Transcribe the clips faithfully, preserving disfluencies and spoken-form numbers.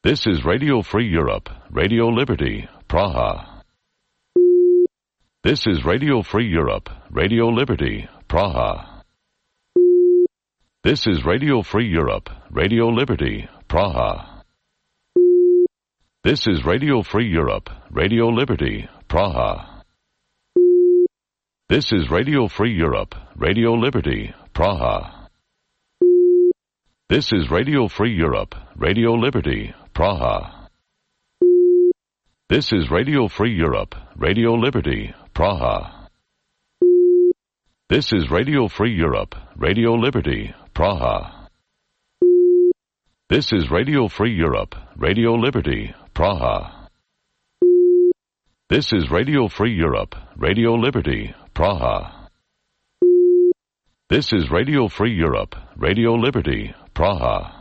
This is Radio Free Europe, Radio Liberty, Praha. This is Radio Free Europe, Radio Liberty, Praha. This is Radio Free Europe, Radio Liberty, Praha. This is Radio Free Europe, Radio Liberty, Praha. This is Radio Free Europe, Radio Liberty, Praha. This is Radio Free Europe, Radio Liberty, Praha. This is Radio Free Europe, Radio Liberty, Praha. This is Radio Free Europe, Radio Liberty, Praha. This is Radio Free Europe, Radio Liberty, Praha. This is Radio Free Europe, Radio Liberty, Praha. This is Radio Free Europe, Radio Liberty, Praha.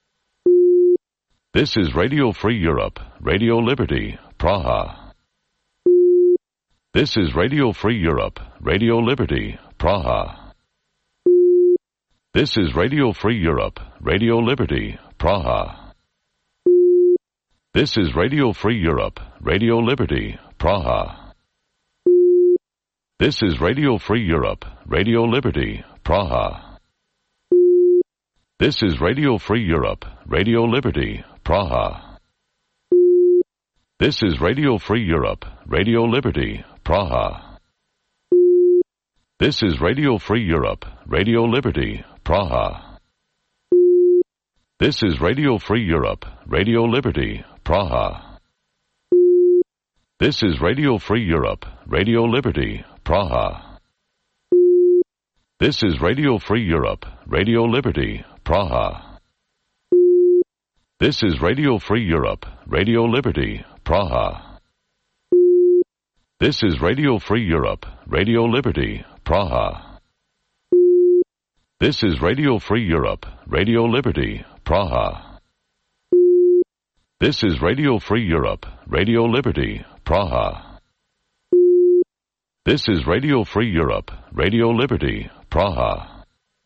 This is Radio Free Europe, Radio Liberty, Praha. This is Radio Free Europe, Radio Liberty, Praha. This is Radio Free Europe, Radio Liberty, Praha. This is Radio Free Europe, Radio Liberty, Praha. This is Radio Free Europe, Radio Liberty, Praha. This is Radio Free Europe, Radio Liberty, Praha. This is Radio Free Europe, Radio Liberty, Praha. This is Radio Free Europe, Radio Liberty, Praha. This is Radio Free Europe, Radio Liberty, Praha. This is Radio Free Europe, Radio Liberty, Praha. This is Radio Free Europe, Radio Liberty, Praha. This is Radio Free Europe, Radio Liberty, Praha. This is Radio Free Europe, Radio Liberty, Praha. This is Radio Free Europe, Radio Liberty, Praha. This is Radio Free Europe, Radio Liberty, Praha. This is Radio Free Europe, Radio Liberty, Praha.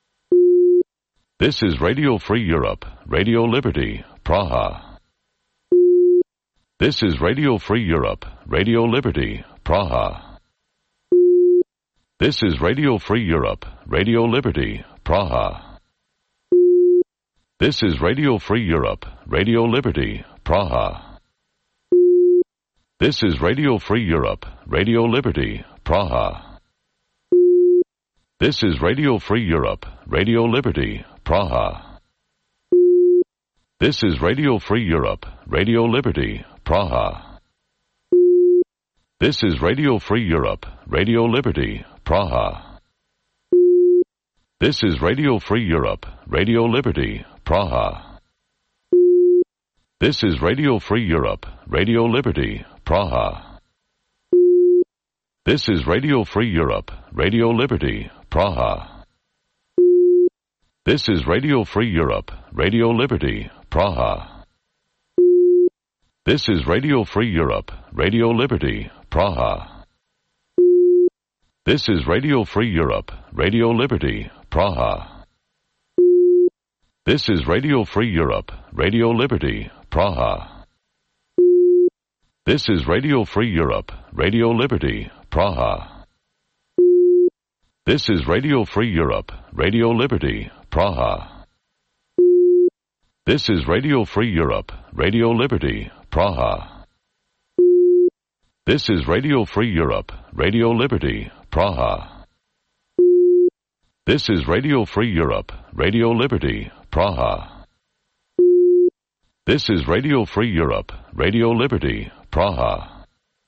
This is Radio Free Europe, Radio Liberty, Praha. This is Radio Free Europe, Radio Liberty, Praha. This is Radio Free Europe, Radio Liberty, Praha. This is Radio Free Europe, Radio Liberty, Praha. This is Radio Free Europe, Radio Liberty, Praha. This is Radio Free Europe, Radio Liberty, Praha. This is Radio Free Europe, Radio Liberty, Praha. This is Radio Free Europe, Radio Liberty, Praha. This is Radio Free Europe, Radio Liberty, Praha. This is Radio Free Europe, Radio Liberty, Praha. This is Radio Free Europe, Radio Liberty, Praha. This is Radio Free Europe, Radio Liberty, Praha. This is Radio Free Europe, Radio Liberty, Praha. This is Radio Free Europe, Radio Liberty, Praha. This is Radio Free Europe, Radio Liberty, Praha. This is Radio Free Europe, Radio Liberty, Praha. This is Radio Free Europe, Radio Liberty, Praha. This is Radio Free Europe, Radio Liberty, Praha. This is Radio Free Europe, Radio Liberty, Praha. This is Radio Free Europe, Radio Liberty, Praha. This is Radio Free Europe, Radio Liberty, Praha.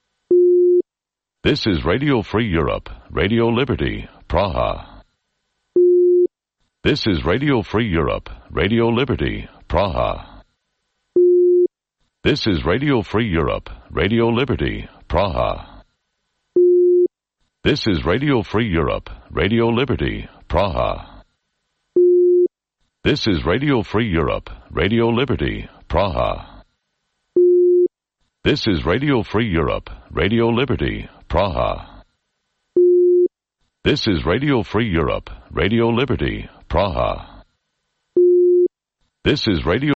This is Radio Free Europe, Radio Liberty, Praha. This is Radio Free Europe, Radio Liberty, Praha. This is Radio Free Europe, Radio Liberty, Praha. This is Radio Free Europe, Radio Liberty, Praha. This is Radio Free Europe, Radio Liberty, Praha. This is Radio Free Europe, Radio Liberty, Praha. This is Radio Free Europe, Radio Liberty, Praha. This is Radio